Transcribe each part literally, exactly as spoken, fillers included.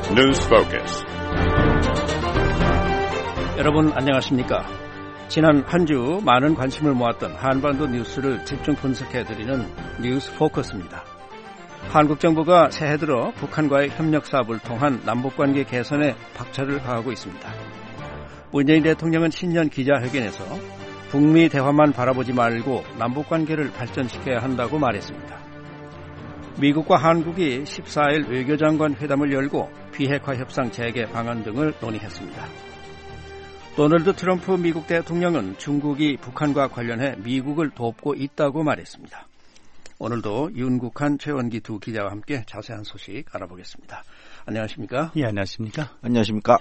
News Focus. 여러분 안녕하십니까? 지난 한 주 많은 관심을 모았던 한반도 뉴스를 집중 분석해드리는 뉴스 포커스입니다. 한국 정부가 새해 들어 북한과의 협력 사업을 통한 남북관계 개선에 박차를 가하고 있습니다. 문재인 대통령은 신년 기자회견에서 북미 대화만 바라보지 말고 남북관계를 발전시켜야 한다고 말했습니다. 미국과 한국이 십사 일 외교장관 회담을 열고 비핵화 협상 재개 방안 등을 논의했습니다. 도널드 트럼프 미국 대통령은 중국이 북한과 관련해 미국을 돕고 있다고 말했습니다. 오늘도 윤국한, 최원기 두 기자와 함께 자세한 소식 알아보겠습니다. 안녕하십니까? 예, 안녕하십니까? 안녕하십니까?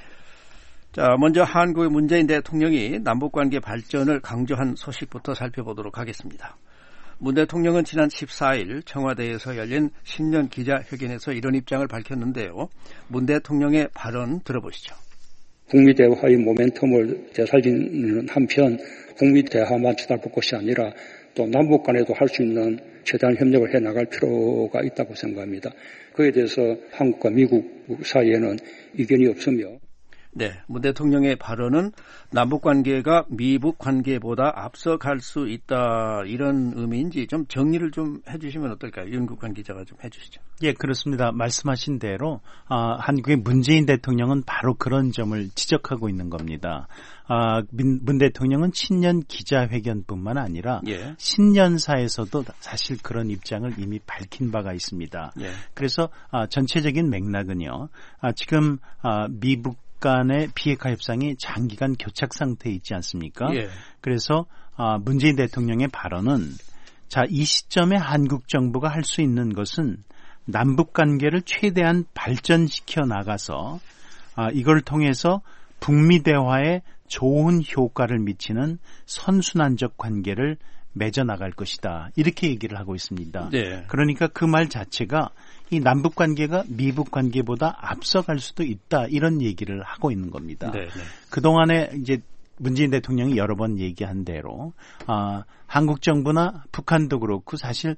자, 먼저 한국의 문재인 대통령이 남북관계 발전을 강조한 소식부터 살펴보도록 하겠습니다. 문 대통령은 지난 십사 일 청와대에서 열린 신년 기자회견에서 이런 입장을 밝혔는데요. 문 대통령의 발언 들어보시죠. 북미 대화의 모멘텀을 되살리는 한편 북미 대화만 쳐다볼 것이 아니라 또 남북 간에도 할 수 있는 최대한 협력을 해나갈 필요가 있다고 생각합니다. 그에 대해서 한국과 미국 사이에는 이견이 없으며 네, 문 대통령의 발언은 남북관계가 미북관계보다 앞서갈 수 있다 이런 의미인지 좀 정리를 좀 해주시면 어떨까요? 윤국한 기자가 좀 해주시죠. 예, 그렇습니다. 말씀하신 대로 아, 한국의 문재인 대통령은 바로 그런 점을 지적하고 있는 겁니다. 아, 문, 문 대통령은 신년 기자회견뿐만 아니라 예. 신년사에서도 사실 그런 입장을 이미 밝힌 바가 있습니다. 예. 그래서 아, 전체적인 맥락은요. 아, 지금 아, 미북 간의 비핵화 협상이 장기간 교착 상태에 있지 않습니까? 예. 그래서 아, 문재인 대통령의 발언은 자, 이 시점에 한국 정부가 할 수 있는 것은 남북 관계를 최대한 발전시켜 나가서 아, 이걸 통해서 북미 대화에 좋은 효과를 미치는 선순환적 관계를 맺어 나갈 것이다. 이렇게 얘기를 하고 있습니다. 네. 그러니까 그 말 자체가 이 남북 관계가 미북 관계보다 앞서갈 수도 있다. 이런 얘기를 하고 있는 겁니다. 네, 네. 그동안에 이제 문재인 대통령이 여러 번 얘기한 대로 아, 한국 정부나 북한도 그렇고 사실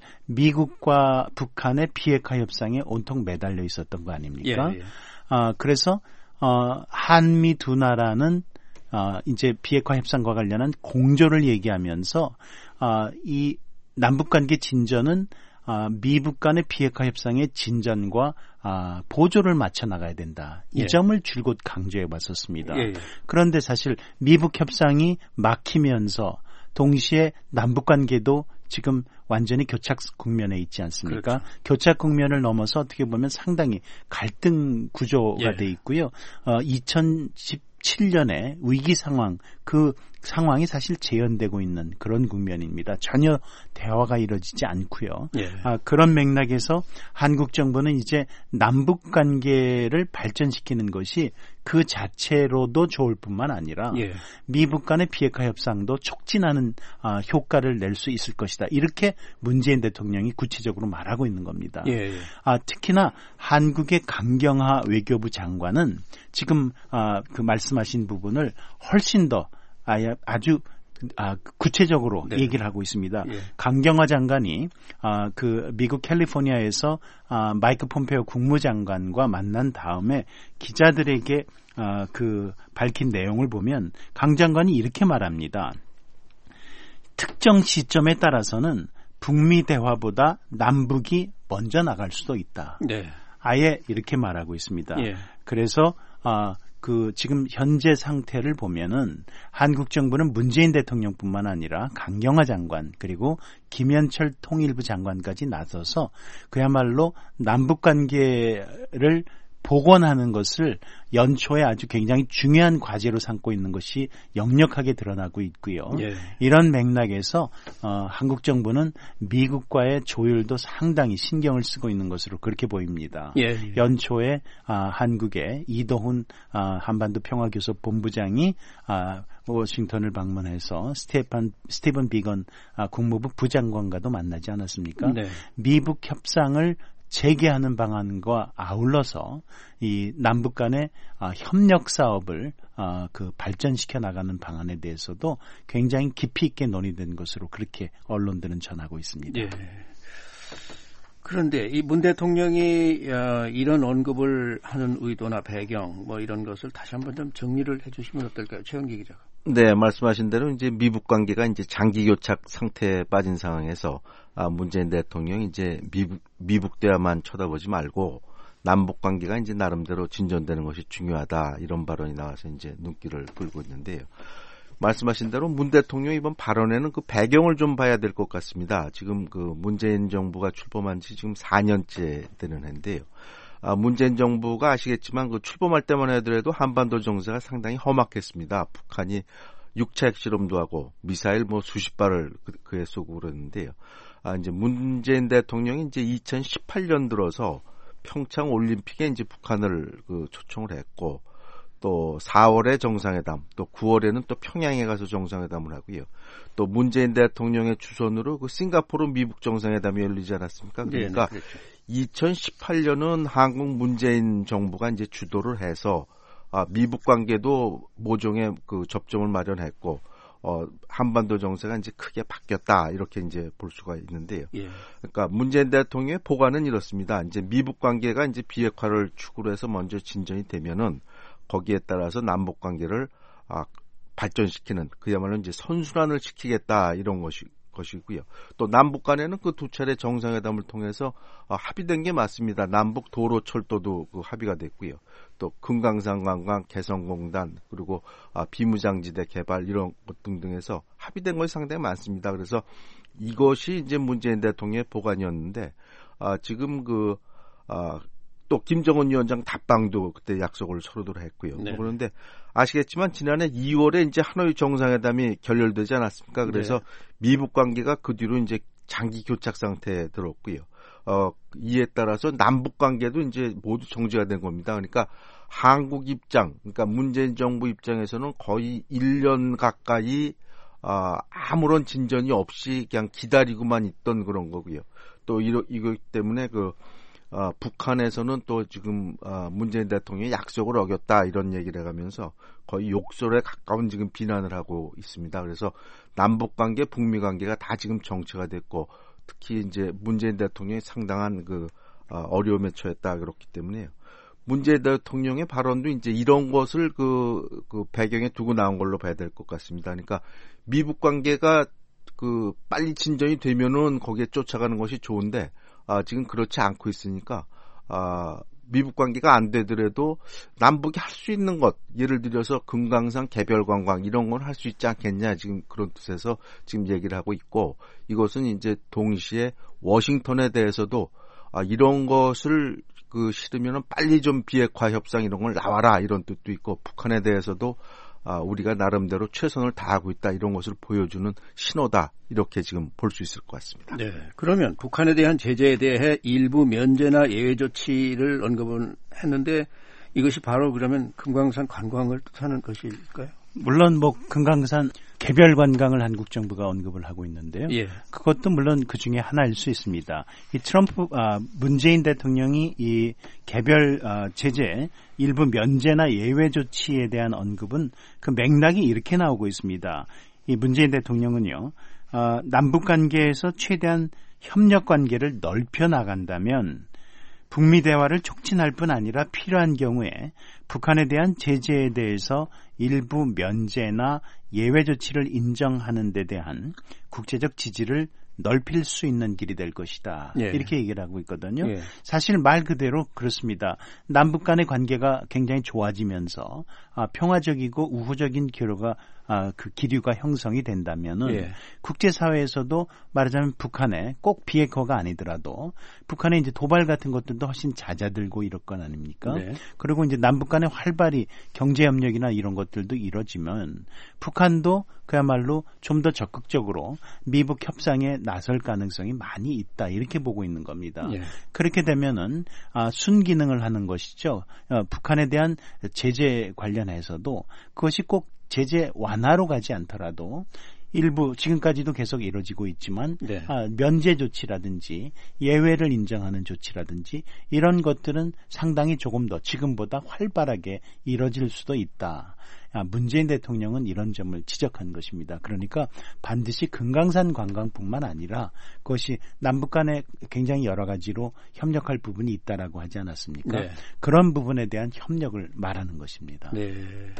미국과 북한의 비핵화 협상에 온통 매달려 있었던 거 아닙니까? 예, 예. 아, 그래서 어, 한미 두 나라는 어, 이제 비핵화 협상과 관련한 공조를 얘기하면서 어, 이 남북관계 진전은 어, 미북 간의 비핵화 협상의 진전과 어, 보조를 맞춰 나가야 된다. 이 예. 점을 줄곧 강조해 왔었습니다. 예, 예. 그런데 사실 미북 협상이 막히면서 동시에 남북관계도 지금 완전히 교착 국면에 있지 않습니까? 그렇죠. 교착 국면을 넘어서 어떻게 보면 상당히 갈등 구조가 예. 돼 있고요. 어, 이천십칠 년에 위기 상황, 그 상황이 사실 재현되고 있는 그런 국면입니다. 전혀 대화가 이루어지지 않고요. 예. 아, 그런 맥락에서 한국 정부는 이제 남북 관계를 발전시키는 것이 그 자체로도 좋을 뿐만 아니라 예. 미북 간의 비핵화 협상도 촉진하는 아, 효과를 낼 수 있을 것이다. 이렇게 문재인 대통령이 구체적으로 말하고 있는 겁니다. 예, 예. 아, 특히나 한국의 강경화 외교부 장관은 지금 아, 그 말씀하신 부분을 훨씬 더 아주 아, 구체적으로 네. 얘기를 하고 있습니다. 예. 강경화 장관이 아, 그 미국 캘리포니아에서 아, 마이크 폼페오 국무장관과 만난 다음에 기자들에게 아, 그 밝힌 내용을 보면 강 장관이 이렇게 말합니다. 특정 시점에 따라서는 북미 대화보다 남북이 먼저 나갈 수도 있다. 네. 아예 이렇게 말하고 있습니다. 예. 그래서 아, 그 지금 현재 상태를 보면은 한국 정부는 문재인 대통령뿐만 아니라 강경화 장관 그리고 김현철 통일부 장관까지 나서서 그야말로 남북 관계를 복원하는 것을 연초에 아주 굉장히 중요한 과제로 삼고 있는 것이 역력하게 드러나고 있고요. 예. 이런 맥락에서 어, 한국 정부는 미국과의 조율도 상당히 신경을 쓰고 있는 것으로 그렇게 보입니다. 예. 연초에 아, 한국의 이도훈 아, 한반도 평화교섭 본부장이 아, 워싱턴을 방문해서 스테판, 스티븐 비건 아, 국무부 부장관과도 만나지 않았습니까? 네. 미북 협상을 재개하는 방안과 아울러서 이 남북 간의 아, 협력 사업을 아, 그 발전시켜 나가는 방안에 대해서도 굉장히 깊이 있게 논의된 것으로 그렇게 언론들은 전하고 있습니다. 예. 그런데 이 문 대통령이 이런 언급을 하는 의도나 배경 뭐 이런 것을 다시 한번 좀 정리를 해주시면 어떨까요, 최영기 기자가? 네, 말씀하신 대로 이제 미북 관계가 이제 장기 교착 상태에 빠진 상황에서 아, 문재인 대통령이 이제 미북, 미북 대화만 쳐다보지 말고 남북 관계가 이제 나름대로 진전되는 것이 중요하다 이런 발언이 나와서 이제 눈길을 끌고 있는데요. 말씀하신 대로 문 대통령 이번 발언에는 그 배경을 좀 봐야 될 것 같습니다. 지금 그 문재인 정부가 출범한 지 지금 사 년째 되는 해인데요. 아, 문재인 정부가 아시겠지만 그 출범할 때만 하더라도 한반도 정세가 상당히 험악했습니다. 북한이 육 차 핵실험도 하고 미사일 뭐 수십 발을 그, 그에 쏘고 그러는데요. 아, 이제 문재인 대통령이 이제 이천십팔 년 들어서 평창 올림픽에 이제 북한을 그 초청을 했고 또 사월에 정상회담, 또 구월에는 또 평양에 가서 정상회담을 하고요. 또 문재인 대통령의 주선으로 그 싱가포르 미북 정상회담이 열리지 않았습니까? 그러니까 네, 그렇죠. 이천십팔 년은 한국 문재인 정부가 이제 주도를 해서 아, 미북 관계도 모종의 그 접점을 마련했고 어, 한반도 정세가 이제 크게 바뀌었다 이렇게 이제 볼 수가 있는데요. 예. 그러니까 문재인 대통령의 보관은 이렇습니다. 이제 미북 관계가 이제 비핵화를 추구로 해서 먼저 진전이 되면은 거기에 따라서 남북 관계를 아, 발전시키는 그야말로 이제 선순환을 시키겠다 이런 것이 것이고요. 또 남북 간에는 그 두 차례 정상회담을 통해서 아, 합의된 게 맞습니다. 남북 도로 철도도 그 합의가 됐고요. 또 금강산 관광 개성공단 그리고 아, 비무장지대 개발 이런 것 등등해서 합의된 것이 상당히 많습니다. 그래서 이것이 이제 문재인 대통령의 보관이었는데 아, 지금 그 아, 또 김정은 위원장 답방도 그때 약속을 서로들 했고요. 네. 그런데 아시겠지만 지난해 이월에 이제 하노이 정상회담이 결렬되지 않았습니까? 그래서 네. 미북 관계가 그 뒤로 이제 장기 교착 상태에 들었고요. 어, 이에 따라서 남북 관계도 이제 모두 정지가 된 겁니다. 그러니까 한국 입장, 그러니까 문재인 정부 입장에서는 거의 일 년 가까이 아, 아무런 진전이 없이 그냥 기다리고만 있던 그런 거고요. 또 이러, 이거 때문에 그 어, 북한에서는 또 지금 어, 문재인 대통령이 약속을 어겼다 이런 얘기를 해가면서 거의 욕설에 가까운 지금 비난을 하고 있습니다. 그래서 남북 관계, 북미 관계가 다 지금 정체가 됐고 특히 이제 문재인 대통령이 상당한 그 어, 어려움에 처했다 그렇기 때문에요. 문재인 대통령의 발언도 이제 이런 것을 그, 그 배경에 두고 나온 걸로 봐야 될 것 같습니다. 그러니까 미북 관계가 그 빨리 진전이 되면은 거기에 쫓아가는 것이 좋은데. 아, 지금 그렇지 않고 있으니까 아, 미북 관계가 안 되더라도 남북이 할 수 있는 것 예를 들어서 금강산 개별 관광 이런 걸 할 수 있지 않겠냐 지금 그런 뜻에서 지금 얘기를 하고 있고 이것은 이제 동시에 워싱턴에 대해서도 아, 이런 것을 그 싫으면은 빨리 좀 비핵화 협상 이런 걸 나와라 이런 뜻도 있고 북한에 대해서도 아, 우리가 나름대로 최선을 다하고 있다 이런 것을 보여주는 신호다 이렇게 지금 볼 수 있을 것 같습니다. 네, 그러면 북한에 대한 제재에 대해 일부 면제나 예외 조치를 언급은 했는데 이것이 바로 그러면 금강산 관광을 뜻하는 것일까요? 물론 뭐 금강산 개별 관광을 한국 정부가 언급을 하고 있는데요. 예. 그것도 물론 그 중에 하나일 수 있습니다. 이 트럼프 아, 문재인 대통령이 이 개별 아, 제재 일부 면제나 예외 조치에 대한 언급은 그 맥락이 이렇게 나오고 있습니다. 이 문재인 대통령은요. 아, 남북 관계에서 최대한 협력 관계를 넓혀 나간다면 북미 대화를 촉진할 뿐 아니라 필요한 경우에 북한에 대한 제재에 대해서 일부 면제나 예외 조치를 인정하는 데 대한 국제적 지지를 넓힐 수 있는 길이 될 것이다. 예. 이렇게 얘기를 하고 있거든요. 예. 사실 말 그대로 그렇습니다. 남북 간의 관계가 굉장히 좋아지면서 아, 평화적이고 우호적인 교류가 아, 그 기류가 형성이 된다면은 예. 국제사회에서도 말하자면 북한에 꼭 비핵화가 아니더라도 북한의 이제 도발 같은 것들도 훨씬 잦아들고 이럴 건 아닙니까? 네. 그리고 이제 남북 간의 활발히 경제협력이나 이런 것들도 이뤄지면 북한도 그야말로 좀 더 적극적으로 미북 협상에 나설 가능성이 많이 있다 이렇게 보고 있는 겁니다. 예. 그렇게 되면은 아, 순기능을 하는 것이죠. 어, 북한에 대한 제재 관련해서도 그것이 꼭 제재 완화로 가지 않더라도 일부 지금까지도 계속 이루어지고 있지만 네. 아, 면제 조치라든지 예외를 인정하는 조치라든지 이런 것들은 상당히 조금 더 지금보다 활발하게 이루어질 수도 있다. 아, 문재인 대통령은 이런 점을 지적한 것입니다. 그러니까 반드시 금강산 관광뿐만 아니라 그것이 남북 간에 굉장히 여러 가지로 협력할 부분이 있다라고 하지 않았습니까? 네. 그런 부분에 대한 협력을 말하는 것입니다. 네.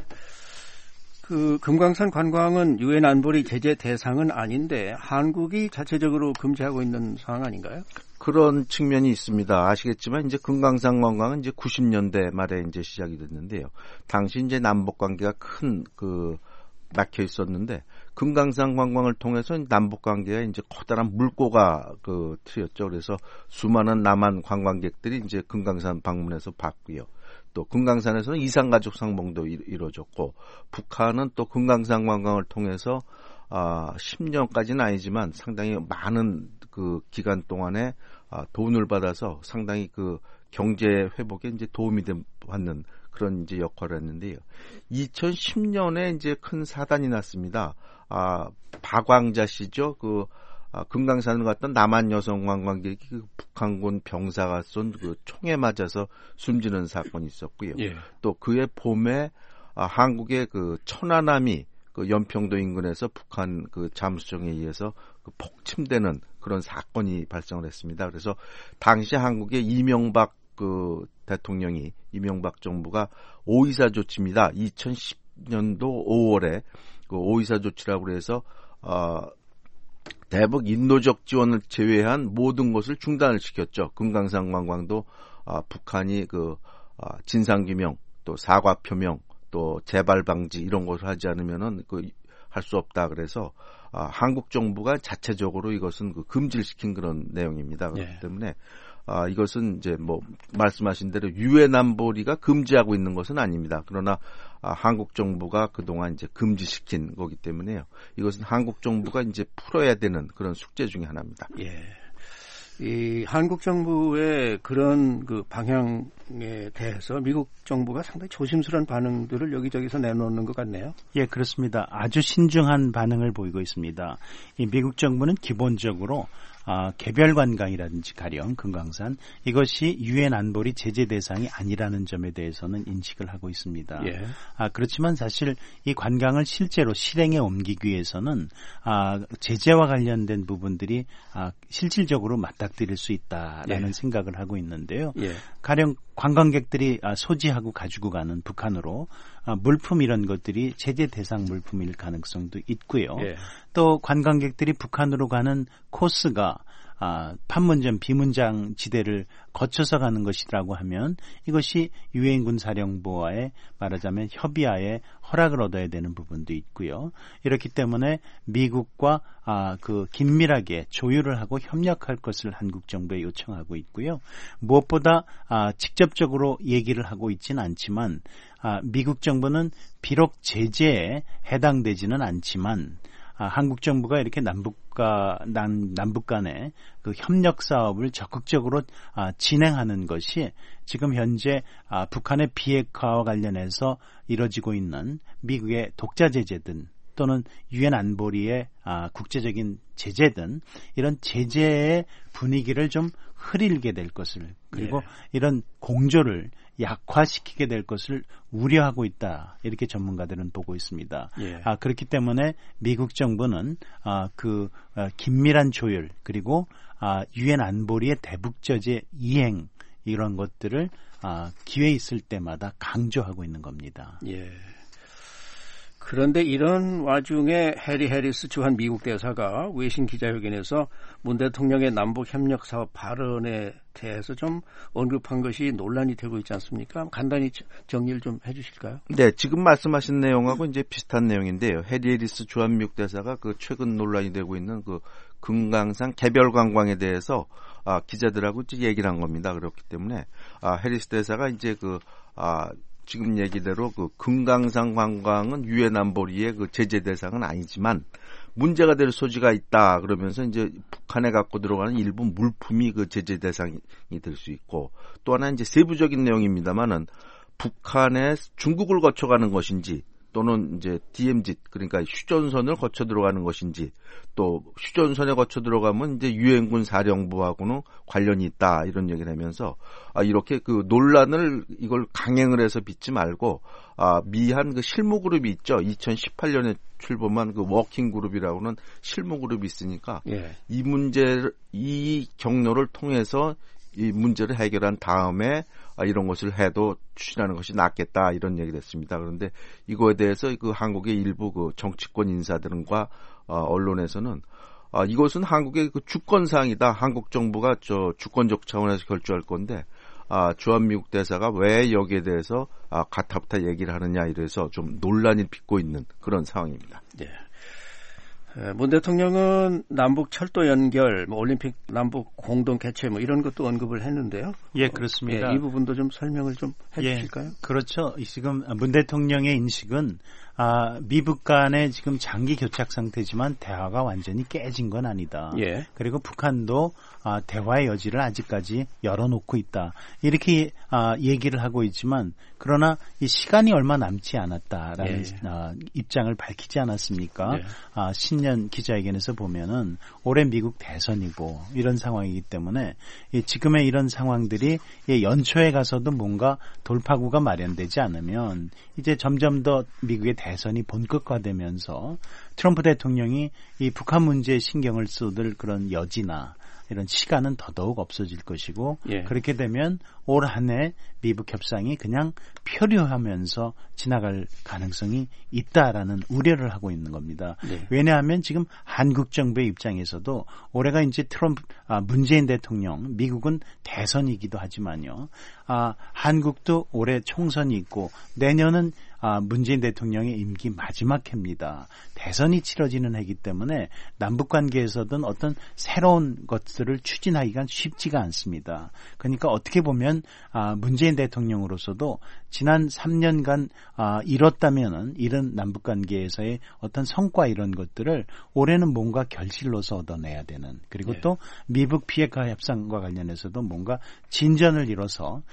그 금강산 관광은 유엔 안보리 제재 대상은 아닌데 한국이 자체적으로 금지하고 있는 상황 아닌가요? 그런 측면이 있습니다. 아시겠지만 이제 금강산 관광은 이제 구십 년대 말에 이제 시작이 됐는데요. 당시 이제 남북 관계가 큰 그 막혀 있었는데 금강산 관광을 통해서 남북 관계가 이제 커다란 물꼬가 그 트였죠. 그래서 수많은 남한 관광객들이 이제 금강산 방문해서 봤고요. 또 금강산에서는 이산가족 상봉도 이루어졌고 북한은 또 금강산 관광을 통해서 아, 십 년까지는 아니지만 상당히 많은 그 기간 동안에 아, 돈을 받아서 상당히 그 경제 회복에 이제 도움이 받는 그런 이제 역할을 했는데요. 이천십 년에 이제 큰 사단이 났습니다. 아, 박광자 씨죠. 그 아, 금강산을 갔던 남한 여성 관광객이 그 북한군 병사가 쏜 그 총에 맞아서 숨지는 사건이 있었고요. 예. 또 그해 봄에 아, 한국의 그 천안함이 그 연평도 인근에서 북한 그 잠수정에 의해서 그 폭침되는 그런 사건이 발생을 했습니다. 그래서 당시 한국의 이명박 그 대통령이 이명박 정부가 오이사 조치입니다. 이천십 년도 오월에 그 오이사 조치라고 해서 어, 대북 인도적 지원을 제외한 모든 것을 중단을 시켰죠. 금강산 관광도 어, 북한이 그 어, 진상규명 또 사과 표명 또 재발 방지 이런 것을 하지 않으면은 그 할 수 없다. 그래서 아, 한국 정부가 자체적으로 이것은 그 금지를 시킨 그런 내용입니다. 그렇기 네. 때문에 아, 이것은 이제 뭐 말씀하신 대로 유엔 안보리가 금지하고 있는 것은 아닙니다. 그러나 아, 한국 정부가 그동안 이제 금지시킨 거기 때문에요. 이것은 한국 정부가 이제 풀어야 되는 그런 숙제 중에 하나입니다. 예. 이 한국 정부의 그런 그 방향에 대해서 미국 정부가 상당히 조심스러운 반응들을 여기저기서 내놓는 것 같네요. 예, 그렇습니다. 아주 신중한 반응을 보이고 있습니다. 이 미국 정부는 기본적으로 아, 개별 관광이라든지 가령 금강산 이것이 유엔 안보리 제재 대상이 아니라는 점에 대해서는 인식을 하고 있습니다. 예. 아, 그렇지만 사실 이 관광을 실제로 실행에 옮기기 위해서는 아, 제재와 관련된 부분들이 아, 실질적으로 맞닥뜨릴 수 있다라는 예. 생각을 하고 있는데요. 예. 가령 관광객들이 아, 소지하고 가지고 가는 북한으로 아, 물품 이런 것들이 제재 대상 물품일 가능성도 있고요. 예. 또 관광객들이 북한으로 가는 코스가 아, 판문점 비문장 지대를 거쳐서 가는 것이라고 하면 이것이 유엔군 사령부와의 말하자면 협의하에 허락을 얻어야 되는 부분도 있고요. 이렇기 때문에 미국과 아, 그 긴밀하게 조율을 하고 협력할 것을 한국 정부에 요청하고 있고요. 무엇보다 아, 직접적으로 얘기를 하고 있지는 않지만 아, 미국 정부는 비록 제재에 해당되지는 않지만 아, 한국 정부가 이렇게 남북과 남, 남북 간의 그 협력 사업을 적극적으로 아, 진행하는 것이 지금 현재 아, 북한의 비핵화와 관련해서 이뤄지고 있는 미국의 독자 제재든 또는 유엔 안보리의 아, 국제적인 제재든 이런 제재의 분위기를 좀 흐리게 될 것을 그리고 예. 이런 공조를 약화시키게 될 것을 우려하고 있다. 이렇게 전문가들은 보고 있습니다. 예. 아, 그렇기 때문에 미국 정부는 아, 그 아, 긴밀한 조율 그리고 아, 유엔 안보리의 대북제재 이행 이런 것들을 아, 기회 있을 때마다 강조하고 있는 겁니다. 예. 그런데 이런 와중에 해리 해리스 주한 미국 대사가 외신 기자회견에서 문 대통령의 남북협력 사업 발언에 대해서 좀 언급한 것이 논란이 되고 있지 않습니까? 간단히 정리를 좀 해주실까요? 네, 지금 말씀하신 내용하고 이제 비슷한 내용인데요. 해리 해리스 주한 미국 대사가 그 최근 논란이 되고 있는 그 금강산 개별 관광에 대해서 아, 기자들하고 이제 얘기를 한 겁니다. 그렇기 때문에 아, 해리스 대사가 이제 그 아, 지금 얘기대로 그 금강산 관광은 유엔 안보리의 그 제재 대상은 아니지만 문제가 될 소지가 있다 그러면서 이제 북한에 갖고 들어가는 일부 물품이 그 제재 대상이 될 수 있고 또 하나 이제 세부적인 내용입니다만은 북한에 중국을 거쳐가는 것인지 또는 이제 디엠지 그러니까 휴전선을 거쳐 들어가는 것인지 또 휴전선에 거쳐 들어가면 이제 유엔군 사령부하고는 관련이 있다 이런 얘기를 하면서 아, 이렇게 그 논란을 이걸 강행을 해서 빚지 말고 아, 미한 그 실무 그룹이 있죠. 이천십팔 년에 출범한 그 워킹 그룹이라고는 실무 그룹이 있으니까 예. 이 문제 이 경로를 통해서 이 문제를 해결한 다음에 아, 이런 것을 해도 추진하는 것이 낫겠다 이런 얘기를 했습니다. 그런데 이거에 대해서 그 한국의 일부 그 정치권 인사들과 어, 언론에서는 아, 이것은 한국의 그 주권 사항이다. 한국 정부가 저 주권적 차원에서 결정할 건데 아, 주한미국 대사가 왜 여기에 대해서 아, 가타부타 얘기를 하느냐 이래서 좀 논란이 빚고 있는 그런 상황입니다. 네. 문 대통령은 남북 철도 연결, 뭐 올림픽 남북 공동 개최 뭐 이런 것도 언급을 했는데요. 예, 그렇습니다. 예, 이 부분도 좀 설명을 좀 해주실까요? 예, 그렇죠. 지금 문 대통령의 인식은 아, 미북 간에 지금 장기 교착 상태지만 대화가 완전히 깨진 건 아니다. 예. 그리고 북한도 아, 대화의 여지를 아직까지 열어놓고 있다. 이렇게 아, 얘기를 하고 있지만 그러나 이 시간이 얼마 남지 않았다라는 예. 아, 입장을 밝히지 않았습니까? 예. 아, 신년 기자회견에서 보면은 올해 미국 대선이고 이런 상황이기 때문에 이 지금의 이런 상황들이 이 연초에 가서도 뭔가 돌파구가 마련되지 않으면 이제 점점 더 미국의 대선이 본격화되면서 트럼프 대통령이 이 북한 문제에 신경을 쏟을 그런 여지나 이런 시간은 더더욱 없어질 것이고 예. 그렇게 되면 올 한 해 미북 협상이 그냥 표류하면서 지나갈 가능성이 있다라는 우려를 하고 있는 겁니다. 네. 왜냐하면 지금 한국 정부의 입장에서도 올해가 이제 트럼프 아, 문재인 대통령 미국은 대선이기도 하지만요. 아, 한국도 올해 총선이 있고 내년은 아, 문재인 대통령의 임기 마지막 해입니다. 대선이 치러지는 해이기 때문에 남북관계에서든 어떤 새로운 것들을 추진하기가 쉽지가 않습니다. 그러니까 어떻게 보면 아, 문재인 대통령으로서도 지난 삼 년간 아, 이뤘다면은 이런 남북관계에서의 어떤 성과 이런 것들을 올해는 뭔가 결실로서 얻어내야 되는 그리고 네. 또 미북 비핵화 협상과 관련해서도 뭔가 진전을 이뤄서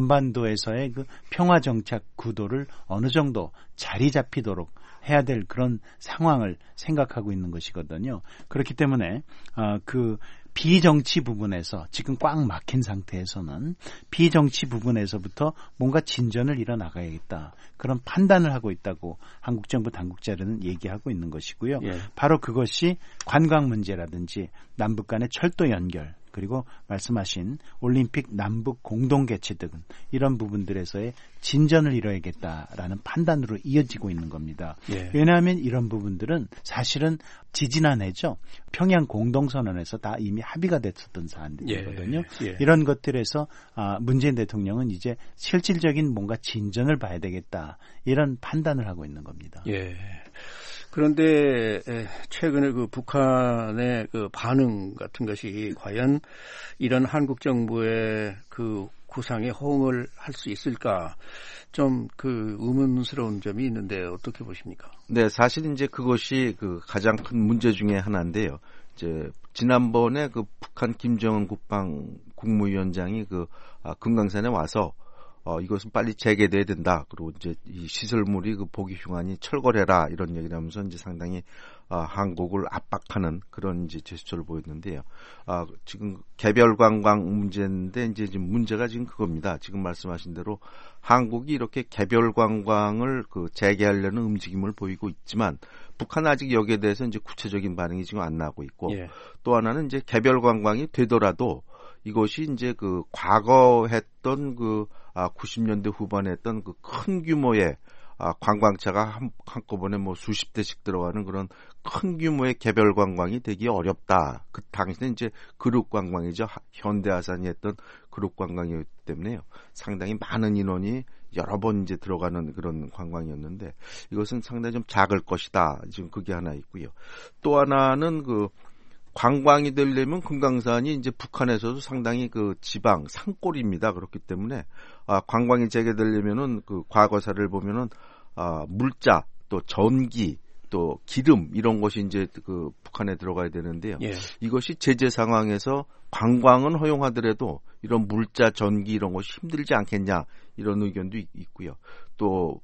한반도에서의 그 평화 정착 구도를 어느 정도 자리 잡히도록 해야 될 그런 상황을 생각하고 있는 것이거든요. 그렇기 때문에 어, 그 비정치 부분에서 지금 꽉 막힌 상태에서는 비정치 부분에서부터 뭔가 진전을 이뤄나가야겠다. 그런 판단을 하고 있다고 한국 정부 당국자들은 얘기하고 있는 것이고요. 예. 바로 그것이 관광 문제라든지 남북 간의 철도 연결 그리고 말씀하신 올림픽 남북 공동 개최 등 이런 부분들에서의 진전을 이뤄야겠다라는 판단으로 이어지고 있는 겁니다. 예. 왜냐하면 이런 부분들은 사실은 지지난해죠. 평양 공동선언에서 다 이미 합의가 됐었던 사안들이거든요. 예. 예. 이런 것들에서 문재인 대통령은 이제 실질적인 뭔가 진전을 봐야 되겠다. 이런 판단을 하고 있는 겁니다. 예. 그런데 최근에 그 북한의 그 반응 같은 것이 과연 이런 한국 정부의 그 구상에 호응을 할 수 있을까 좀 그 의문스러운 점이 있는데 어떻게 보십니까? 네, 사실 이제 그것이 그 가장 큰 문제 중에 하나인데요. 이제 지난번에 그 북한 김정은 국방 국무위원장이 그 아, 금강산에 와서 어, 이것은 빨리 재개돼야 된다. 그리고 이제 이 시설물이 그 보기 흉하니 철거해라 이런 얘기를 하면서 이제 상당히 어, 한국을 압박하는 그런 이제 제스처를 보였는데요. 아, 지금 개별 관광 문제인데 이제 지금 문제가 지금 그겁니다. 지금 말씀하신 대로 한국이 이렇게 개별 관광을 그 재개하려는 움직임을 보이고 있지만 북한은 아직 여기에 대해서 이제 구체적인 반응이 지금 안 나오고 있고 예. 또 하나는 이제 개별 관광이 되더라도 이것이 이제 그 과거 했던 그 아, 구십 년대 후반에 했던 그 큰 규모의 아, 관광차가 한, 한꺼번에 뭐 수십 대씩 들어가는 그런 큰 규모의 개별 관광이 되기 어렵다. 그 당시에 이제 그룹 관광이죠. 현대아산이 했던 그룹 관광이었기 때문에요. 상당히 많은 인원이 여러 번 이제 들어가는 그런 관광이었는데 이것은 상당히 좀 작을 것이다. 지금 그게 하나 있고요. 또 하나는 그 관광이 되려면 금강산이 이제 북한에서도 상당히 그 지방 산골입니다. 그렇기 때문에 아, 관광이 재개되려면은 그 과거사를 보면은 아, 물자 또 전기 또 기름 이런 것이 이제 그 북한에 들어가야 되는데요. 예. 이것이 제재 상황에서 관광은 허용하더라도 이런 물자 전기 이런 것이 힘들지 않겠냐 이런 의견도 있고요. 또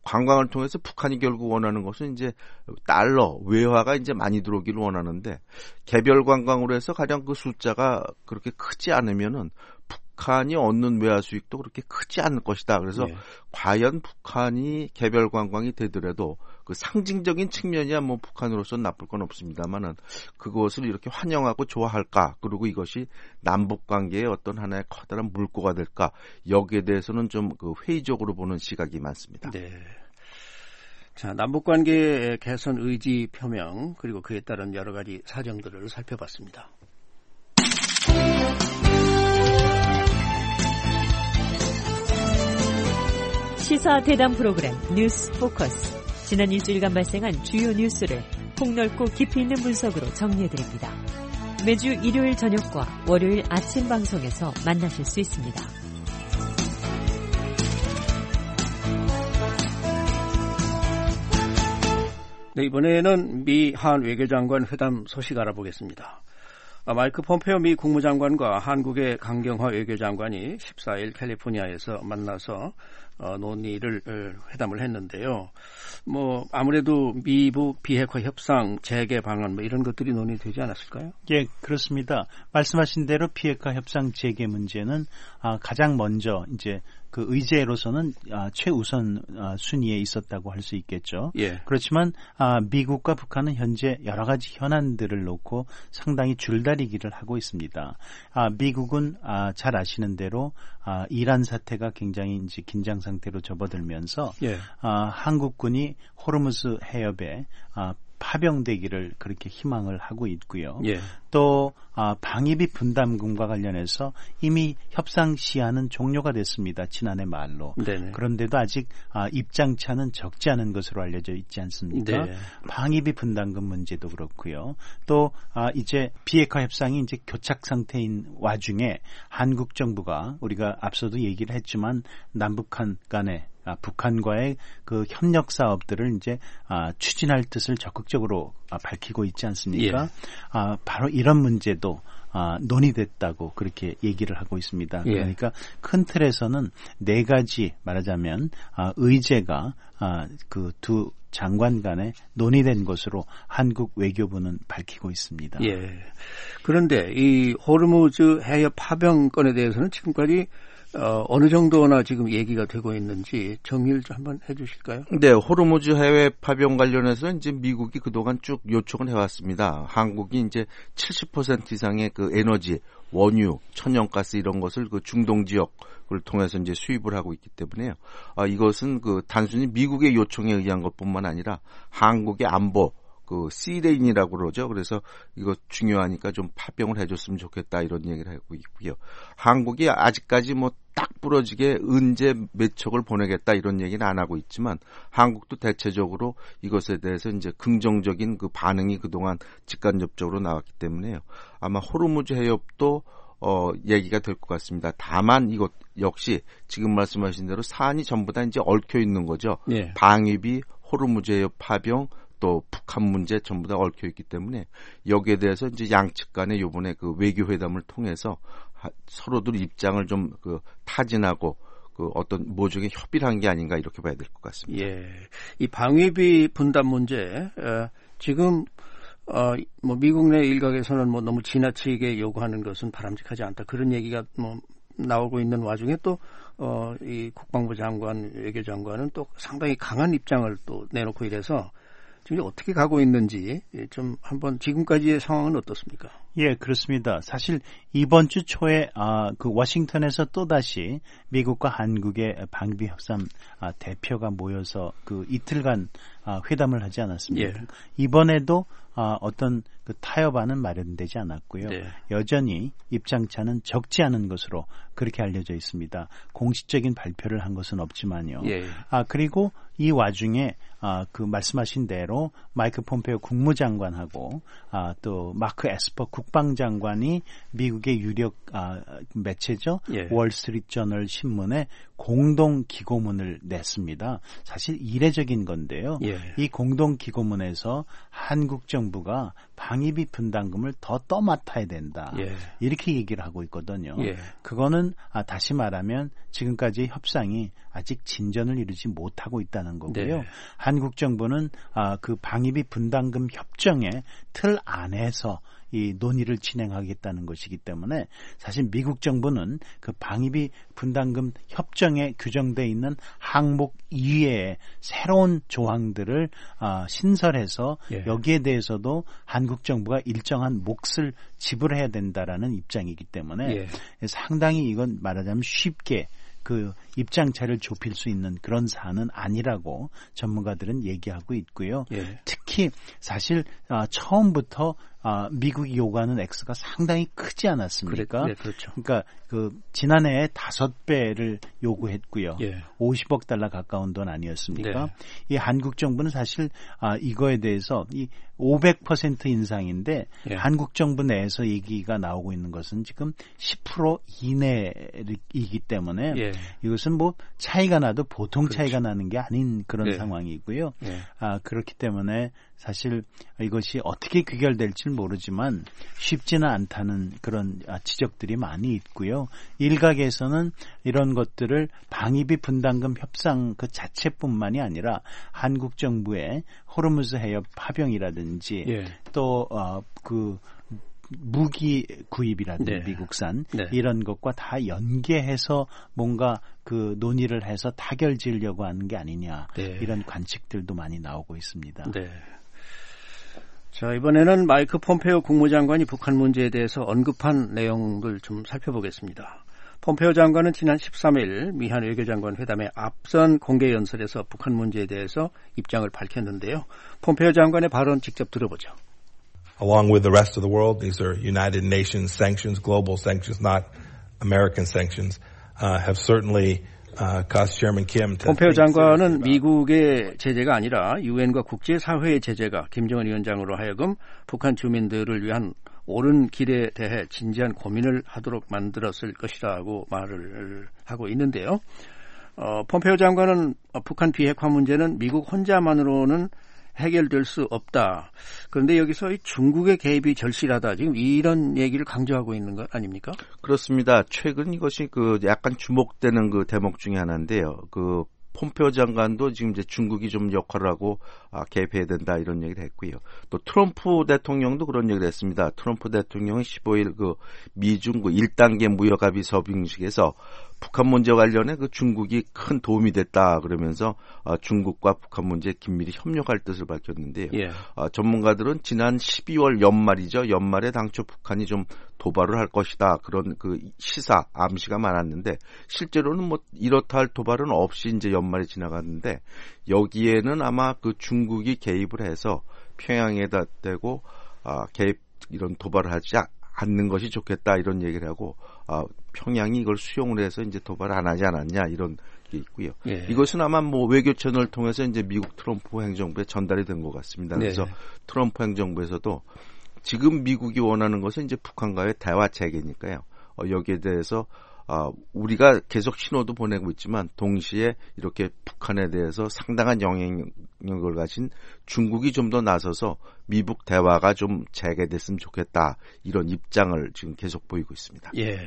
관광을 통해서 북한이 결국 원하는 것은 이제 달러, 외화가 이제 많이 들어오기를 원하는데 개별 관광으로 해서 가령 그 숫자가 그렇게 크지 않으면은 북한이 얻는 외화 수익도 그렇게 크지 않을 것이다. 그래서 네. 과연 북한이 개별 관광이 되더라도 그 상징적인 측면이야 뭐 북한으로서는 나쁠 건 없습니다만은 그것을 이렇게 환영하고 좋아할까? 그리고 이것이 남북 관계의 어떤 하나의 커다란 물꼬가 될까? 여기에 대해서는 좀 그 회의적으로 보는 시각이 많습니다. 네. 자, 남북 관계 개선 의지 표명 그리고 그에 따른 여러 가지 사정들을 살펴봤습니다. 시사 대담 프로그램 뉴스 포커스. 지난 일주일간 발생한 주요 뉴스를 폭넓고 깊이 있는 분석으로 정리해드립니다. 매주 일요일 저녁과 월요일 아침 방송에서 만나실 수 있습니다. 네, 이번에는 미 한 외교장관 회담 소식 알아보겠습니다. 마이크 폼페오 미 국무장관과 한국의 강경화 외교장관이 십사일 캘리포니아에서 만나서 어, 논의를 어, 회담을 했는데요. 뭐 아무래도 미북 비핵화 협상 재개 방안 뭐 이런 것들이 논의되지 않았을까요? 예, 그렇습니다. 말씀하신 대로 비핵화 협상 재개 문제는 아, 가장 먼저 이제 그 의제로서는 아, 최우선 아, 순위에 있었다고 할 수 있겠죠. 예. 그렇지만 아, 미국과 북한은 현재 여러 가지 현안들을 놓고 상당히 줄다리기를 하고 있습니다. 아, 미국은 아, 잘 아시는 대로 아, 이란 사태가 굉장히 이제 긴장 상태로 접어들면서 예. 아, 한국군이 호르무즈 해협에 아, 파병되기를 그렇게 희망을 하고 있고요. 예. 또 아, 방위비 분담금과 관련해서 이미 협상 시한은 종료가 됐습니다. 지난해 말로. 네네. 그런데도 아직 아, 입장차는 적지 않은 것으로 알려져 있지 않습니까? 네. 방위비 분담금 문제도 그렇고요. 또 아, 이제 비핵화 협상이 이제 교착 상태인 와중에 한국 정부가 우리가 앞서도 얘기를 했지만 남북한 간에 아, 북한과의 그 협력 사업들을 이제 아, 추진할 뜻을 적극적으로 아, 밝히고 있지 않습니까? 예. 아, 바로 이런 문제도 아, 논의됐다고 그렇게 얘기를 하고 있습니다. 예. 그러니까 큰 틀에서는 네 가지 말하자면 아, 의제가 아, 그 두 장관 간에 논의된 것으로 한국 외교부는 밝히고 있습니다. 예. 그런데 이 호르무즈 해협 파병 건에 대해서는 지금까지 어, 어느 정도나 지금 얘기가 되고 있는지 정리를 좀 한번 해 주실까요? 네, 호르무즈 해외 파병 관련해서 이제 미국이 그동안 쭉 요청을 해왔습니다. 한국이 이제 칠십 퍼센트 이상의 그 에너지, 원유, 천연가스 이런 것을 그 중동 지역을 통해서 이제 수입을 하고 있기 때문에요. 아, 이것은 그 단순히 미국의 요청에 의한 것뿐만 아니라 한국의 안보, 그 시레인이라고 그러죠. 그래서 이거 중요하니까 좀 파병을 해줬으면 좋겠다 이런 얘기를 하고 있고요. 한국이 아직까지 뭐 딱 부러지게 언제 몇 척을 보내겠다 이런 얘기는 안 하고 있지만 한국도 대체적으로 이것에 대해서 이제 긍정적인 그 반응이 그동안 직간접적으로 나왔기 때문에요. 아마 호르무즈 해협도 어, 얘기가 될 것 같습니다. 다만 이것 역시 지금 말씀하신 대로 사안이 전부 다 이제 얽혀 있는 거죠. 예. 방위비, 호르무즈 해협 파병, 또 북한 문제 전부 다 얽혀 있기 때문에 여기에 대해서 이제 양측 간의 요번에 그 외교 회담을 통해서 서로들 입장을 좀 그 타진하고 그 어떤 모종의 협의를 한 게 아닌가 이렇게 봐야 될 것 같습니다. 예. 이 방위비 분담 문제 어, 지금 어, 뭐 미국 내 일각에서는 뭐 너무 지나치게 요구하는 것은 바람직하지 않다 그런 얘기가 뭐 나오고 있는 와중에 또 어, 이 국방부 장관, 외교장관은 또 상당히 강한 입장을 또 내놓고 이래서 지금 어떻게 가고 있는지 좀 한번 지금까지의 상황은 어떻습니까? 예, 그렇습니다. 사실 이번 주 초에 아, 그 워싱턴에서 또 다시 미국과 한국의 방위비 협상 아, 대표가 모여서 그 이틀간 아, 회담을 하지 않았습니까? 예. 이번에도 아, 어떤 그 타협안은 마련되지 않았고요. 네. 여전히 입장차는 적지 않은 것으로 그렇게 알려져 있습니다. 공식적인 발표를 한 것은 없지만요. 예. 아, 그리고 이 와중에 아, 그 말씀하신 대로 마이크 폼페오 국무장관하고 아, 또 마크 에스퍼 국방장관이 미국의 유력 아, 매체죠. 예. 월스트리트 저널 신문에 공동 기고문을 냈습니다. 사실 이례적인 건데요. 예. 이 공동 기고문에서 한국 정부가 방위비 분담금을 더 떠맡아야 된다. 예. 이렇게 얘기를 하고 있거든요. 예. 그거는 아, 다시 말하면 지금까지 협상이 아직 진전을 이루지 못하고 있다는 거고요. 네. 한국 정부는 아, 그 방위비 분담금 협정의 틀 안에서 이 논의를 진행하겠다는 것이기 때문에 사실 미국 정부는 그 방위비 분담금 협정에 규정되어 있는 항목 이외에 새로운 조항들을 아, 신설해서 예. 여기에 대해서도 한국 정부가 일정한 몫을 지불해야 된다라는 입장이기 때문에 예. 상당히 이건 말하자면 쉽게 그 입장차를 좁힐 수 있는 그런 사안은 아니라고 전문가들은 얘기하고 있고요. 예. 특히 사실 아, 처음부터 아, 미국이 요구하는 액수가 상당히 크지 않았습니까? 그래, 네, 그렇죠. 그러니까 그 지난해에 다섯 배를 요구했고요. 예. 오십억 달러 가까운 돈 아니었습니까? 네. 이 한국 정부는 사실 아, 이거에 대해서 이 오백 퍼센트 인상인데 예. 한국 정부 내에서 얘기가 나오고 있는 것은 지금 십 퍼센트 이내이기 때문에 예. 이것은 뭐 차이가 나도 보통 그렇죠. 차이가 나는 게 아닌 그런 네. 상황이고요. 예. 아, 그렇기 때문에 사실 이것이 어떻게 귀결될지 모르지만 쉽지는 않다는 그런 지적들이 많이 있고요. 일각에서는 이런 것들을 방위비 분담금 협상 그 자체뿐만이 아니라 한국 정부의 호르무즈 해협 파병이라든지 예. 또 어, 그 무기 구입이라든지 네. 미국산 네. 이런 것과 다 연계해서 뭔가 그 논의를 해서 타결 지으려고 하는 게 아니냐 네. 이런 관측들도 많이 나오고 있습니다. 네. 자, 이번에는 마이크 폼페오 국무장관이 북한 문제에 대해서 언급한 내용을 좀 살펴보겠습니다. 폼페오 장관은 지난 십삼 일 미한 외교장관 회담의 앞선 공개 연설에서 북한 문제에 대해서 입장을 밝혔는데요. 폼페오 장관의 발언 직접 들어보죠. Along with the rest of the world, these are United Nations sanctions, global sanctions, not American sanctions, uh, have certainly uh, caused Chairman Kim to 폼페오 장관은 미국의 제재가 아니라 유엔과 국제사회의 제재가 김정은 위원장으로 하여금 북한 주민들을 위한 옳은 길에 대해 진지한 고민을 하도록 만들었을 것이라고 말을 하고 있는데요. 어, 폼페오 장관은 북한 비핵화 문제는 미국 혼자만으로는 해결될 수 없다. 그런데 여기서 이 중국의 개입이 절실하다. 지금 이런 얘기를 강조하고 있는 것 아닙니까? 그렇습니다. 최근 이것이 그 약간 주목되는 그 대목 중에 하나인데요. 그 폼페오 장관도 지금 이제 중국이 좀 역할을 하고 아, 개입해야 된다 이런 얘기를 했고요. 또 트럼프 대통령도 그런 얘기를 했습니다. 트럼프 대통령이 십오 일 그 미중 그 일 단계 무역 합의 서빙식에서 북한 문제 관련해 그 중국이 큰 도움이 됐다 그러면서 아, 중국과 북한 문제에 긴밀히 협력할 뜻을 밝혔는데요. 예. 아, 전문가들은 지난 십이월 연말이죠. 연말에 당초 북한이 좀 도발을 할 것이다 그런 그 시사 암시가 많았는데 실제로는 뭐 이렇다 할 도발은 없이 이제 연말에 지나갔는데 여기에는 아마 그 중국이 개입을 해서 평양에다 대고 아, 개입 이런 도발을 하지 않는 것이 좋겠다 이런 얘기를 하고 아, 평양이 이걸 수용을 해서 이제 도발을 안 하지 않았냐 이런 게 있고요. 예. 이것은 아마 뭐 외교 채널을 통해서 이제 미국 트럼프 행정부에 전달이 된 것 같습니다. 그래서 네. 트럼프 행정부에서도 지금 미국이 원하는 것은 이제 북한과의 대화 체계니까요. 어, 여기에 대해서 어, 우리가 계속 신호도 보내고 있지만 동시에 이렇게 북한에 대해서 상당한 영향력을 가진 중국이 좀 더 나서서 미북 대화가 좀 재개됐으면 좋겠다. 이런 입장을 지금 계속 보이고 있습니다. 예.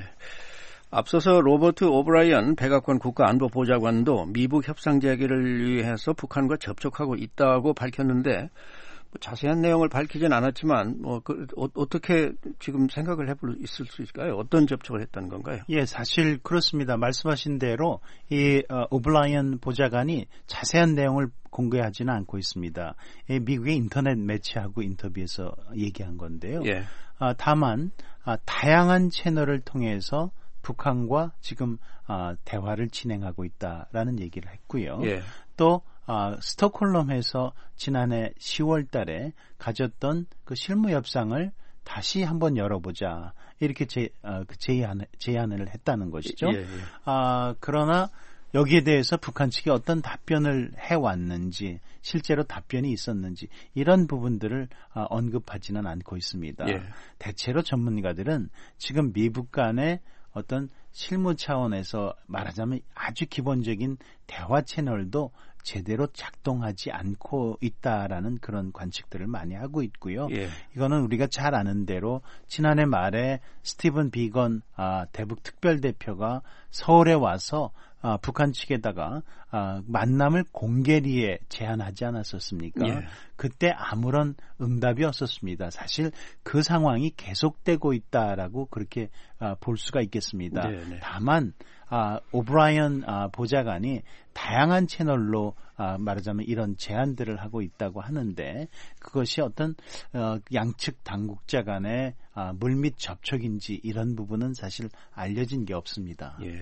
앞서서 로버트 오브라이언 백악관 국가안보보좌관도 미북 협상 재개를 위해서 북한과 접촉하고 있다고 밝혔는데 뭐 자세한 내용을 밝히진 않았지만 뭐 그, 어, 어떻게 지금 생각을 해볼 있을 수 있을까요? 어떤 접촉을 했다는 건가요? 예, 사실 그렇습니다. 말씀하신 대로 이 어, 오브라이언 보좌관이 자세한 내용을 공개하지는 않고 있습니다. 이 미국의 인터넷 매체하고 인터뷰에서 얘기한 건데요. 예. 아, 다만 아, 다양한 채널을 통해서 북한과 지금 아, 대화를 진행하고 있다라는 얘기를 했고요. 예. 또 아, 스톡홀름에서 지난해 시월 달에 가졌던 그 실무 협상을 다시 한번 열어보자 이렇게 제, 아, 그 제안, 제안을 했다는 것이죠. 예, 예. 아, 그러나 여기에 대해서 북한 측이 어떤 답변을 해왔는지 실제로 답변이 있었는지 이런 부분들을 아, 언급하지는 않고 있습니다. 예. 대체로 전문가들은 지금 미북 간의 어떤 실무 차원에서 말하자면 아주 기본적인 대화 채널도 제대로 작동하지 않고 있다라는 그런 관측들을 많이 하고 있고요. 예. 이거는 우리가 잘 아는 대로 지난해 말에 스티븐 비건 아, 대북 특별대표가 서울에 와서 아, 북한 측에다가 아, 만남을 공개리에 제안하지 않았었습니까? 예. 그때 아무런 응답이 없었습니다. 사실 그 상황이 계속되고 있다라고 그렇게 아, 볼 수가 있겠습니다. 네네. 다만 아, 오브라이언 아, 보좌관이 다양한 채널로 아, 말하자면 이런 제안들을 하고 있다고 하는데 그것이 어떤 어, 양측 당국자 간의 아, 물밑 접촉인지 이런 부분은 사실 알려진 게 없습니다. 예.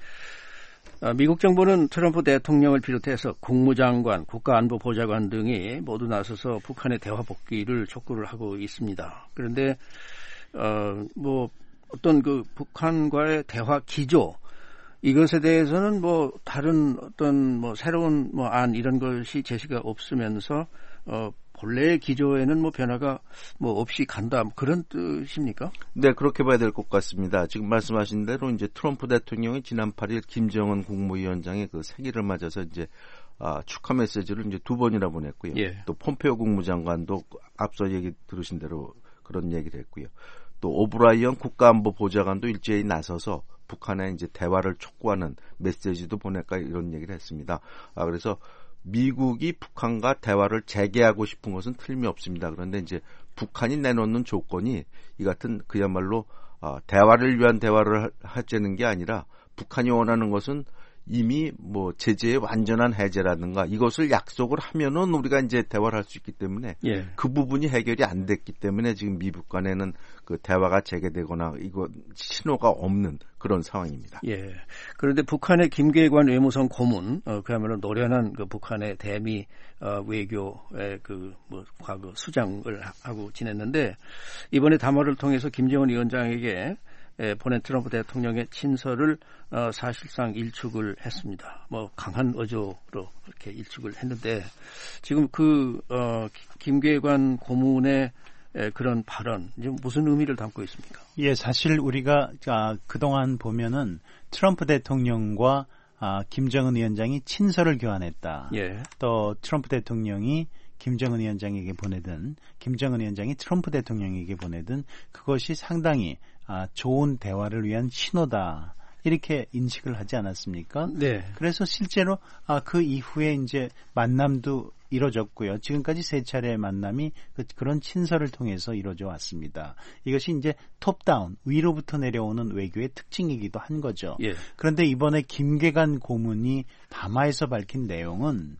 아, 미국 정부는 트럼프 대통령을 비롯해서 국무장관, 국가안보보좌관 등이 모두 나서서 북한의 대화 복귀를 촉구를 하고 있습니다. 그런데 어, 뭐 어떤 그 북한과의 대화 기조 이것에 대해서는 뭐 다른 어떤 뭐 새로운 뭐 안 이런 것이 제시가 없으면서 어 본래의 기조에는 뭐 변화가 뭐 없이 간다 그런 뜻입니까? 네, 그렇게 봐야 될 것 같습니다. 지금 말씀하신 대로 이제 트럼프 대통령이 지난 팔 일 김정은 국무위원장의 그 생일을 맞아서 이제 아, 축하 메시지를 이제 두 번이나 보냈고요. 예. 또 폼페오 국무장관도 앞서 얘기 들으신 대로 그런 얘기를 했고요. 또 오브라이언 국가안보보좌관도 일제히 나서서 북한의 이제 대화를 촉구하는 메시지도 보낼까 이런 얘기를 했습니다. 아, 그래서 미국이 북한과 대화를 재개하고 싶은 것은 틀림이 없습니다. 그런데 이제 북한이 내놓는 조건이 이 같은 그야말로 아, 대화를 위한 대화를 하자는 게 아니라 북한이 원하는 것은 이미 뭐 제재의 완전한 해제라든가 이것을 약속을 하면은 우리가 이제 대화를 할 수 있기 때문에 예. 그 부분이 해결이 안 됐기 때문에 지금 미국 간에는 그 대화가 재개되거나 이거 신호가 없는 그런 상황입니다. 예. 그런데 북한의 김계관 외무성 고문, 어, 그야말로 노련한 그 북한의 대미 어, 외교의 그 뭐 과거 수장을 하고 지냈는데 이번에 담화를 통해서 김정은 위원장에게 예, 보낸 트럼프 대통령의 친서를 어, 사실상 일축을 했습니다. 뭐 강한 어조로 이렇게 일축을 했는데 지금 그 어, 김계관 고문의 에, 그런 발언 지금 무슨 의미를 담고 있습니까? 예, 사실 우리가 아, 그동안 보면은 트럼프 대통령과 아, 김정은 위원장이 친서를 교환했다. 예. 또 트럼프 대통령이 김정은 위원장에게 보내든 김정은 위원장이 트럼프 대통령에게 보내든 그것이 상당히 아, 좋은 대화를 위한 신호다. 이렇게 인식을 하지 않았습니까? 네. 그래서 실제로 아, 그 이후에 이제 만남도 이루어졌고요. 지금까지 세 차례의 만남이 그, 그런 친서를 통해서 이루어져 왔습니다. 이것이 이제 톱다운, 위로부터 내려오는 외교의 특징이기도 한 거죠. 예. 그런데 이번에 김계관 고문이 담화에서 밝힌 내용은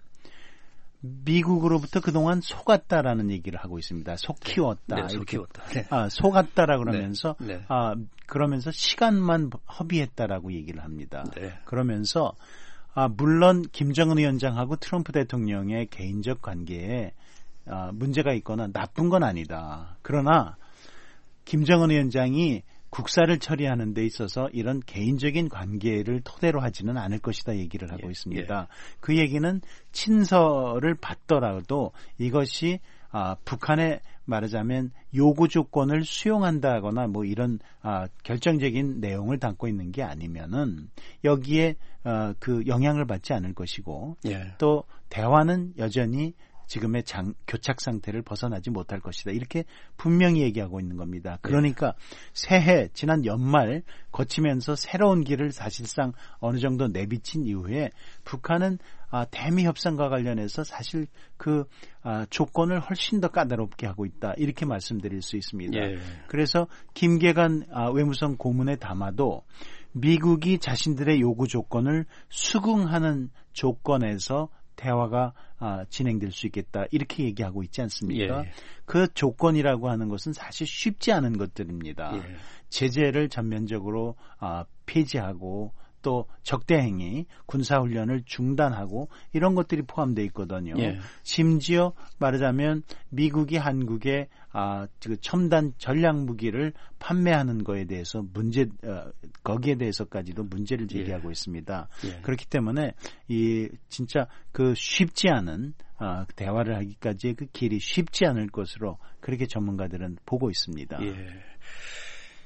미국으로부터 그동안 속았다라는 얘기를 하고 있습니다. 속 키웠다. 네, 속 키웠다. 네. 아, 속았다라 그러면서 네, 네. 아, 그러면서 시간만 허비했다라고 얘기를 합니다. 네. 그러면서 아, 물론 김정은 위원장하고 트럼프 대통령의 개인적 관계에 아, 문제가 있거나 나쁜 건 아니다. 그러나 김정은 위원장이 국사를 처리하는 데 있어서 이런 개인적인 관계를 토대로 하지는 않을 것이다 얘기를 하고 예, 있습니다. 예. 그 얘기는 친서를 받더라도 이것이 아, 북한의 말하자면 요구 조건을 수용한다거나 뭐 이런 아, 결정적인 내용을 담고 있는 게 아니면은 여기에 어, 그 영향을 받지 않을 것이고 예. 또 대화는 여전히 지금의 장, 교착 상태를 벗어나지 못할 것이다. 이렇게 분명히 얘기하고 있는 겁니다. 그러니까 새해 지난 연말 거치면서 새로운 길을 사실상 어느 정도 내비친 이후에 북한은 아, 대미 협상과 관련해서 사실 그 아, 조건을 훨씬 더 까다롭게 하고 있다. 이렇게 말씀드릴 수 있습니다. 예. 그래서 김계관 아, 외무성 고문의 담화도 미국이 자신들의 요구 조건을 수긍하는 조건에서 대화가 아, 진행될 수 있겠다 이렇게 얘기하고 있지 않습니까? 예. 그 조건이라고 하는 것은 사실 쉽지 않은 것들입니다. 예. 제재를 전면적으로 아, 폐지하고 또 적대행위, 군사훈련을 중단하고 이런 것들이 포함되어 있거든요. 예. 심지어 말하자면 미국이 한국에 아, 그 첨단 전략무기를 판매하는 거에 대해서 문제, 어, 거기에 대해서까지도 문제를 제기하고 예. 있습니다. 예. 그렇기 때문에 이 진짜 그 쉽지 않은 어, 대화를 하기까지의 그 길이 쉽지 않을 것으로 그렇게 전문가들은 보고 있습니다. 예.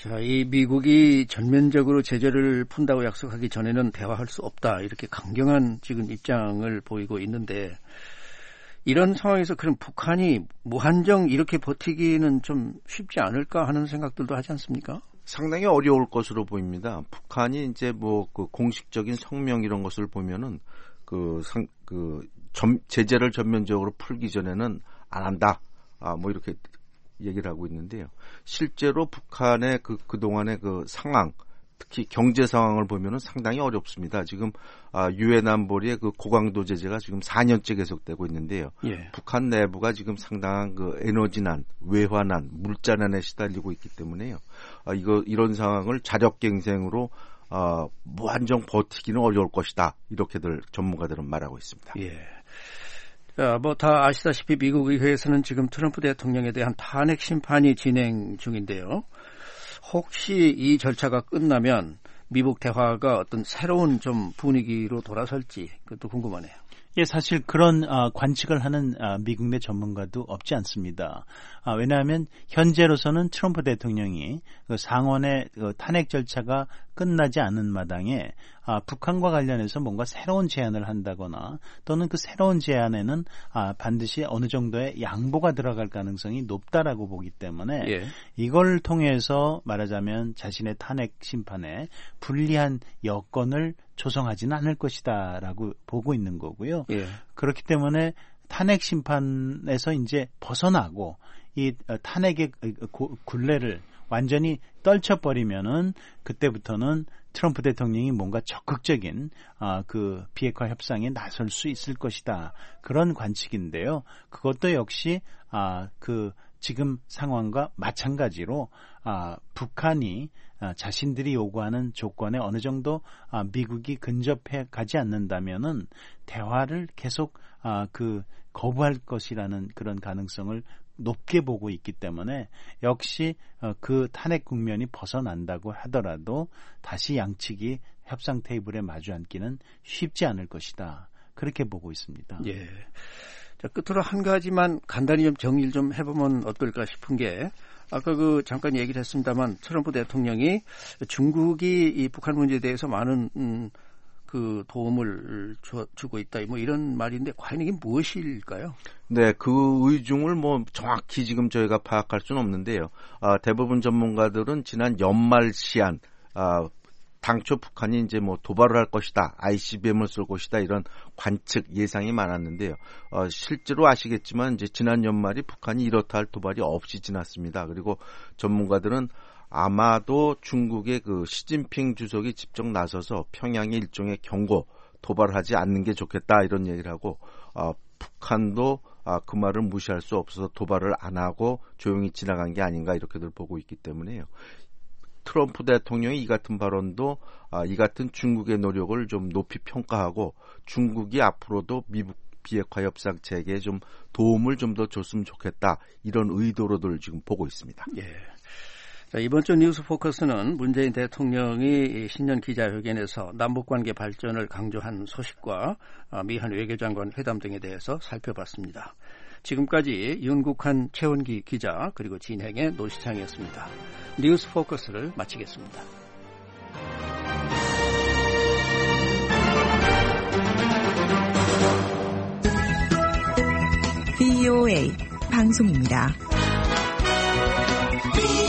자, 이 미국이 전면적으로 제재를 푼다고 약속하기 전에는 대화할 수 없다. 이렇게 강경한 지금 입장을 보이고 있는데 이런 상황에서 그럼 북한이 무한정 이렇게 버티기는 좀 쉽지 않을까 하는 생각들도 하지 않습니까? 상당히 어려울 것으로 보입니다. 북한이 이제 뭐 그 공식적인 성명 이런 것을 보면은 그 상, 그 점, 제재를 전면적으로 풀기 전에는 안 한다. 아, 뭐 이렇게 얘기를 하고 있는데요. 실제로 북한의 그, 그동안의 그 상황, 특히 경제 상황을 보면은 상당히 어렵습니다. 지금 아, 유엔 안보리의 그 고강도 제재가 지금 사 년째 계속되고 있는데요. 예. 북한 내부가 지금 상당한 그 에너지난, 외화난, 물자난에 시달리고 있기 때문에요. 아, 이거 이런 상황을 자력갱생으로 아, 무한정 버티기는 어려울 것이다. 이렇게들 전문가들은 말하고 있습니다. 예. 자, 뭐 다 아시다시피 미국 의회에서는 지금 트럼프 대통령에 대한 탄핵 심판이 진행 중인데요. 혹시 이 절차가 끝나면 미북 대화가 어떤 새로운 좀 분위기로 돌아설지 그것도 궁금하네요. 예, 사실 그런 어, 관측을 하는 어, 미국 내 전문가도 없지 않습니다. 아, 왜냐하면 현재로서는 트럼프 대통령이 그 상원의 그 탄핵 절차가 끝나지 않은 마당에 아, 북한과 관련해서 뭔가 새로운 제안을 한다거나 또는 그 새로운 제안에는 아, 반드시 어느 정도의 양보가 들어갈 가능성이 높다라고 보기 때문에 예. 이걸 통해서 말하자면 자신의 탄핵 심판에 불리한 여건을 조성하지는 않을 것이다라고 보고 있는 거고요. 예. 그렇기 때문에 탄핵 심판에서 이제 벗어나고 이 탄핵의 굴레를 완전히 떨쳐버리면은 그때부터는 트럼프 대통령이 뭔가 적극적인 아, 그 비핵화 협상에 나설 수 있을 것이다. 그런 관측인데요. 그것도 역시 아, 그 지금 상황과 마찬가지로 아, 북한이 아, 자신들이 요구하는 조건에 어느 정도 아, 미국이 근접해 가지 않는다면은 대화를 계속 아, 그 거부할 것이라는 그런 가능성을 높게 보고 있기 때문에 역시 어, 그 탄핵 국면이 벗어난다고 하더라도 다시 양측이 협상 테이블에 마주 앉기는 쉽지 않을 것이다. 그렇게 보고 있습니다. 예. 자, 끝으로 한 가지만 간단히 좀 정리를 좀 해보면 어떨까 싶은 게 아까 그 잠깐 얘기를 했습니다만 트럼프 대통령이 중국이 이 북한 문제에 대해서 많은 음, 그 도움을 주, 주고 있다. 뭐 이런 말인데 과연 이게 무엇일까요? 네, 그 의중을 뭐 정확히 지금 저희가 파악할 수는 없는데요. 아, 대부분 전문가들은 지난 연말 시한 아, 당초 북한이 이제 뭐 도발을 할 것이다, 아이씨비엠을 쏠 것이다 이런 관측 예상이 많았는데요. 어, 실제로 아시겠지만 이제 지난 연말이 북한이 이렇다 할 도발이 없이 지났습니다. 그리고 전문가들은 아마도 중국의 그 시진핑 주석이 직접 나서서 평양에 일종의 경고, 도발하지 않는 게 좋겠다 이런 얘기를 하고 어, 북한도 아, 그 말을 무시할 수 없어서 도발을 안 하고 조용히 지나간 게 아닌가 이렇게들 보고 있기 때문에요. 트럼프 대통령이 이 같은 발언도 아, 이 같은 중국의 노력을 좀 높이 평가하고 중국이 앞으로도 미국 비핵화 협상 체계에 좀 도움을 좀 더 줬으면 좋겠다 이런 의도로들 지금 보고 있습니다. 예. 자, 이번 주 뉴스 포커스는 문재인 대통령이 신년 기자회견에서 남북관계 발전을 강조한 소식과 미한 외교장관 회담 등에 대해서 살펴봤습니다. 지금까지 윤국한 최원기 기자 그리고 진행의 노시창이었습니다. 뉴스 포커스를 마치겠습니다. 브이오에이 방송입니다.